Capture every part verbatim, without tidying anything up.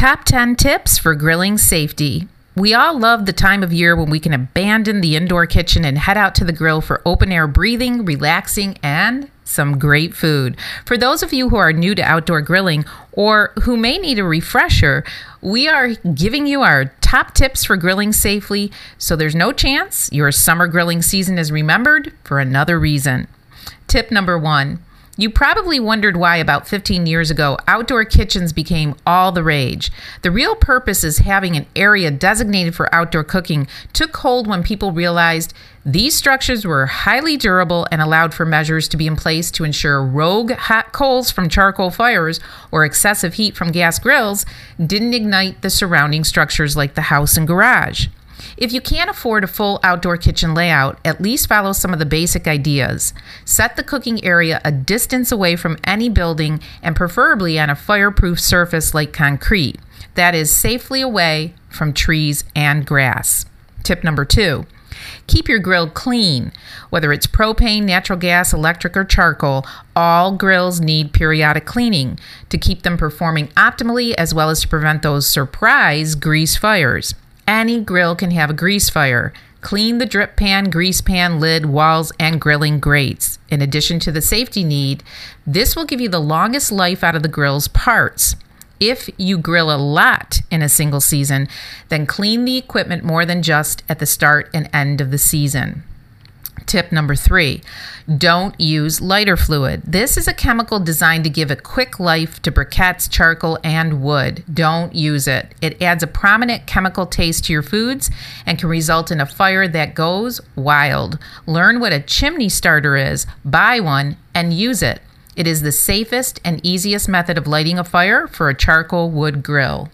Top ten tips for grilling safety. We all love the time of year when we can abandon the indoor kitchen and head out to the grill for open air breathing, relaxing, and some great food. For those of you who are new to outdoor grilling or who may need a refresher, we are giving you our top tips for grilling safely, so there's no chance your summer grilling season is remembered for another reason. Tip number one. You probably wondered why about fifteen years ago, outdoor kitchens became all the rage. The real purpose is having an area designated for outdoor cooking took hold when people realized these structures were highly durable and allowed for measures to be in place to ensure rogue hot coals from charcoal fires or excessive heat from gas grills didn't ignite the surrounding structures like the house and garage. If you can't afford a full outdoor kitchen layout, at least follow some of the basic ideas. Set the cooking area a distance away from any building and preferably on a fireproof surface like concrete. That is safely away from trees and grass. Tip number two. Keep your grill clean. Whether it's propane, natural gas, electric, or charcoal, all grills need periodic cleaning to keep them performing optimally as well as to prevent those surprise grease fires. Any grill can have a grease fire. Clean the drip pan, grease pan, lid, walls, and grilling grates. In addition to the safety need, this will give you the longest life out of the grill's parts. If you grill a lot in a single season, then clean the equipment more than just at the start and end of the season. Tip number three, don't use lighter fluid. This is a chemical designed to give a quick life to briquettes, charcoal, and wood. Don't use it. It adds a prominent chemical taste to your foods and can result in a fire that goes wild. Learn what a chimney starter is, buy one, and use it. It is the safest and easiest method of lighting a fire for a charcoal wood grill.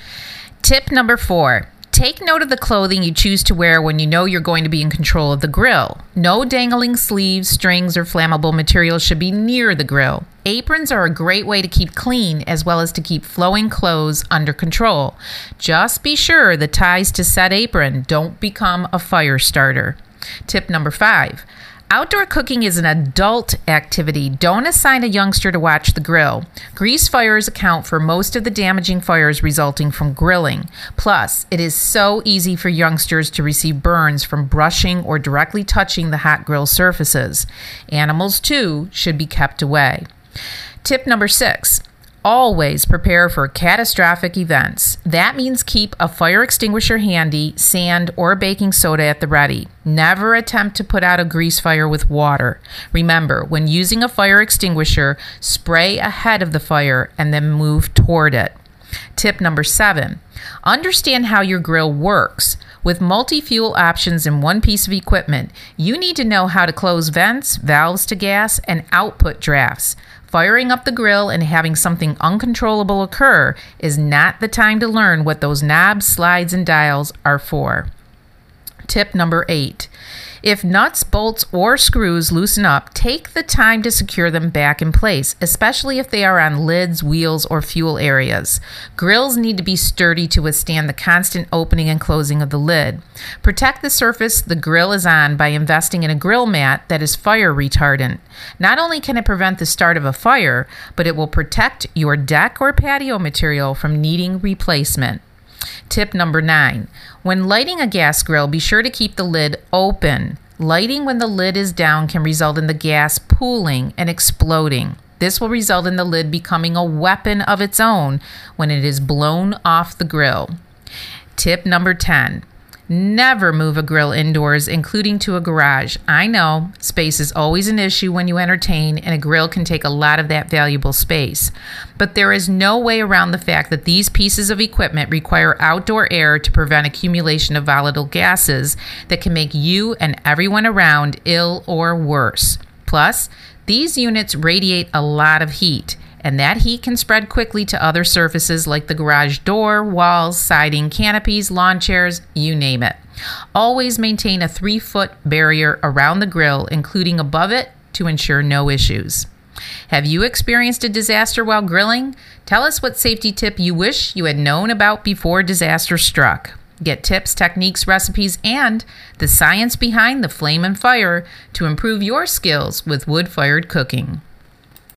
Tip number four. Take note of the clothing you choose to wear when you know you're going to be in control of the grill. No dangling sleeves, strings, or flammable materials should be near the grill. Aprons are a great way to keep clean as well as to keep flowing clothes under control. Just be sure the ties to said apron don't become a fire starter. Tip number five. Outdoor cooking is an adult activity. Don't assign a youngster to watch the grill. Grease fires account for most of the damaging fires resulting from grilling. Plus, it is so easy for youngsters to receive burns from brushing or directly touching the hot grill surfaces. Animals, too, should be kept away. Tip number six. Always prepare for catastrophic events. That means keep a fire extinguisher handy, sand, or baking soda at the ready. Never attempt to put out a grease fire with water. Remember, when using a fire extinguisher, spray ahead of the fire and then move toward it. Tip number seven. Understand how your grill works. With multi-fuel options in one piece of equipment, you need to know how to close vents, valves to gas, and output drafts. Firing up the grill and having something uncontrollable occur is not the time to learn what those knobs, slides, and dials are for. Tip number eight. If nuts, bolts, or screws loosen up, take the time to secure them back in place, especially if they are on lids, wheels, or fuel areas. Grills need to be sturdy to withstand the constant opening and closing of the lid. Protect the surface the grill is on by investing in a grill mat that is fire retardant. Not only can it prevent the start of a fire, but it will protect your deck or patio material from needing replacement. Tip number nine. When lighting a gas grill, be sure to keep the lid open. Lighting when the lid is down can result in the gas pooling and exploding. This will result in the lid becoming a weapon of its own when it is blown off the grill. Tip number ten. Never move a grill indoors, including to a garage. I know, space is always an issue when you entertain, and a grill can take a lot of that valuable space. But there is no way around the fact that these pieces of equipment require outdoor air to prevent accumulation of volatile gases that can make you and everyone around ill or worse. Plus, these units radiate a lot of heat, and that heat can spread quickly to other surfaces like the garage door, walls, siding, canopies, lawn chairs, you name it. Always maintain a three-foot barrier around the grill, including above it, to ensure no issues. Have you experienced a disaster while grilling? Tell us what safety tip you wish you had known about before disaster struck. Get tips, techniques, recipes, and the science behind the flame and fire to improve your skills with wood-fired cooking.